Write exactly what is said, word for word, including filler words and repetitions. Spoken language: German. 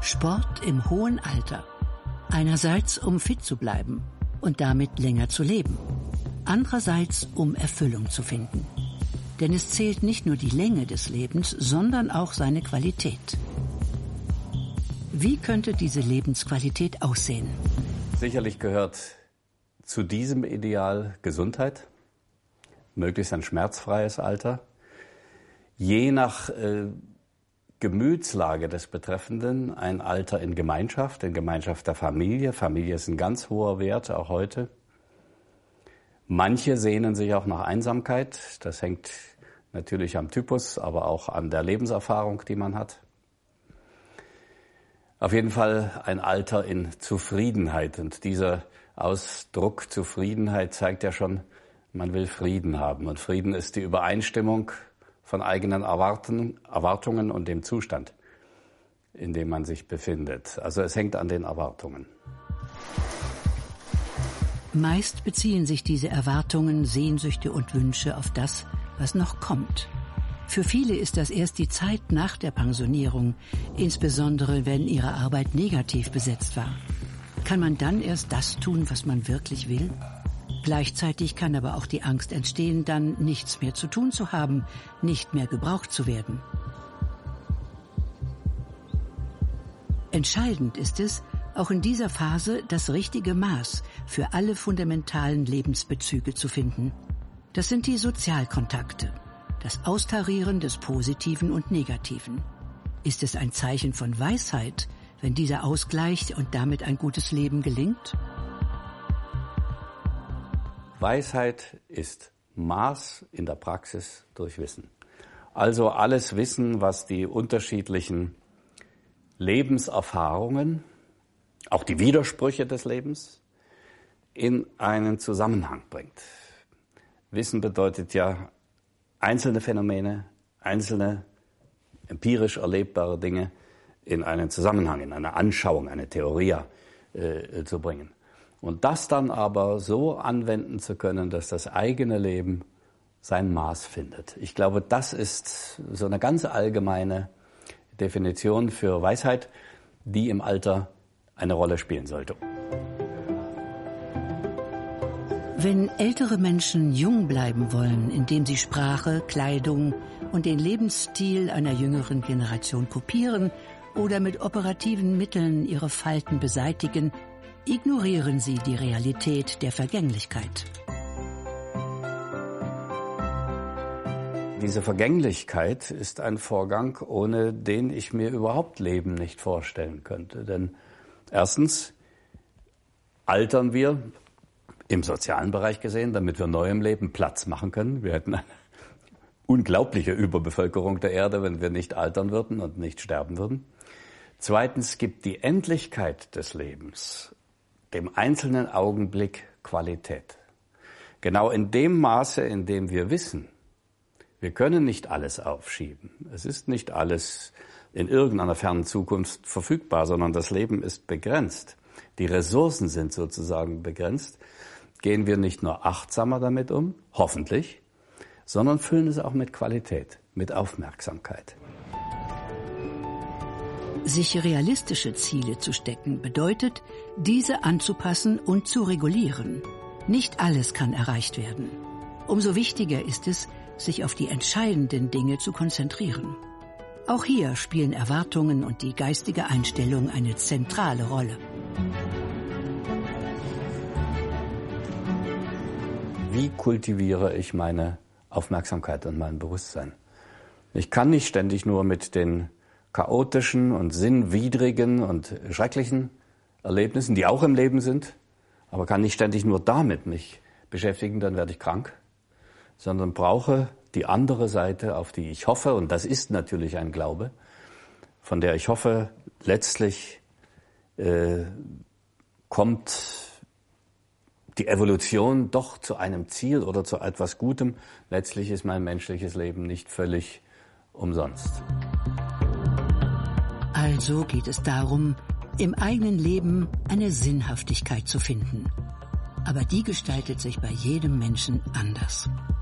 Sport im hohen Alter. Einerseits, um fit zu bleiben und damit länger zu leben. Andererseits, um Erfüllung zu finden. Denn es zählt nicht nur die Länge des Lebens, sondern auch seine Qualität. Wie könnte diese Lebensqualität aussehen? Sicherlich gehört zu diesem Ideal Gesundheit, möglichst ein schmerzfreies Alter. Je nach äh, Gemütslage des Betreffenden ein Alter in Gemeinschaft, in Gemeinschaft der Familie. Familie ist ein ganz hoher Wert, auch heute. Manche sehnen sich auch nach Einsamkeit. Das hängt natürlich am Typus, aber auch an der Lebenserfahrung, die man hat. Auf jeden Fall ein Alter in Zufriedenheit. Und dieser Ausdruck Zufriedenheit zeigt ja schon, man will Frieden haben. Und Frieden ist die Übereinstimmung von eigenen Erwarten, Erwartungen und dem Zustand, in dem man sich befindet. Also es hängt an den Erwartungen. Meist beziehen sich diese Erwartungen, Sehnsüchte und Wünsche auf das, was noch kommt. Für viele ist das erst die Zeit nach der Pensionierung, insbesondere wenn ihre Arbeit negativ besetzt war. Kann man dann erst das tun, was man wirklich will? Gleichzeitig kann aber auch die Angst entstehen, dann nichts mehr zu tun zu haben, nicht mehr gebraucht zu werden. Entscheidend ist es, auch in dieser Phase das richtige Maß für alle fundamentalen Lebensbezüge zu finden. Das sind die Sozialkontakte, das Austarieren des Positiven und Negativen. Ist es ein Zeichen von Weisheit, wenn dieser Ausgleich und damit ein gutes Leben gelingt? Weisheit ist Maß in der Praxis durch Wissen. Also alles Wissen, was die unterschiedlichen Lebenserfahrungen, auch die Widersprüche des Lebens, in einen Zusammenhang bringt. Wissen bedeutet ja einzelne Phänomene, einzelne empirisch erlebbare Dinge in einen Zusammenhang, in eine Anschauung, eine Theoria äh, zu bringen. Und das dann aber so anwenden zu können, dass das eigene Leben sein Maß findet. Ich glaube, das ist so eine ganz allgemeine Definition für Weisheit, die im Alter eine Rolle spielen sollte. Wenn ältere Menschen jung bleiben wollen, indem sie Sprache, Kleidung und den Lebensstil einer jüngeren Generation kopieren oder mit operativen Mitteln ihre Falten beseitigen, ignorieren sie die Realität der Vergänglichkeit. Diese Vergänglichkeit ist ein Vorgang, ohne den ich mir überhaupt Leben nicht vorstellen könnte. Denn erstens altern wir im sozialen Bereich gesehen, damit wir neuem Leben Platz machen können. Wir hätten eine unglaubliche Überbevölkerung der Erde, wenn wir nicht altern würden und nicht sterben würden. Zweitens gibt die Endlichkeit des Lebens dem einzelnen Augenblick Qualität. Genau in dem Maße, in dem wir wissen, wir können nicht alles aufschieben. Es ist nicht alles in irgendeiner fernen Zukunft verfügbar, sondern das Leben ist begrenzt. Die Ressourcen sind sozusagen begrenzt. Gehen wir nicht nur achtsamer damit um, hoffentlich, sondern füllen es auch mit Qualität, mit Aufmerksamkeit. Sich realistische Ziele zu stecken, bedeutet, diese anzupassen und zu regulieren. Nicht alles kann erreicht werden. Umso wichtiger ist es, sich auf die entscheidenden Dinge zu konzentrieren. Auch hier spielen Erwartungen und die geistige Einstellung eine zentrale Rolle. Wie kultiviere ich meine Aufmerksamkeit und mein Bewusstsein? Ich kann nicht ständig nur mit den chaotischen und sinnwidrigen und schrecklichen Erlebnissen, die auch im Leben sind, aber kann nicht ständig nur damit mich beschäftigen, dann werde ich krank, sondern brauche die andere Seite, auf die ich hoffe, und das ist natürlich ein Glaube, von der ich hoffe, letztlich äh, kommt die Evolution doch zu einem Ziel oder zu etwas Gutem. Letztlich ist mein menschliches Leben nicht völlig umsonst. Also geht es darum, im eigenen Leben eine Sinnhaftigkeit zu finden. Aber die gestaltet sich bei jedem Menschen anders.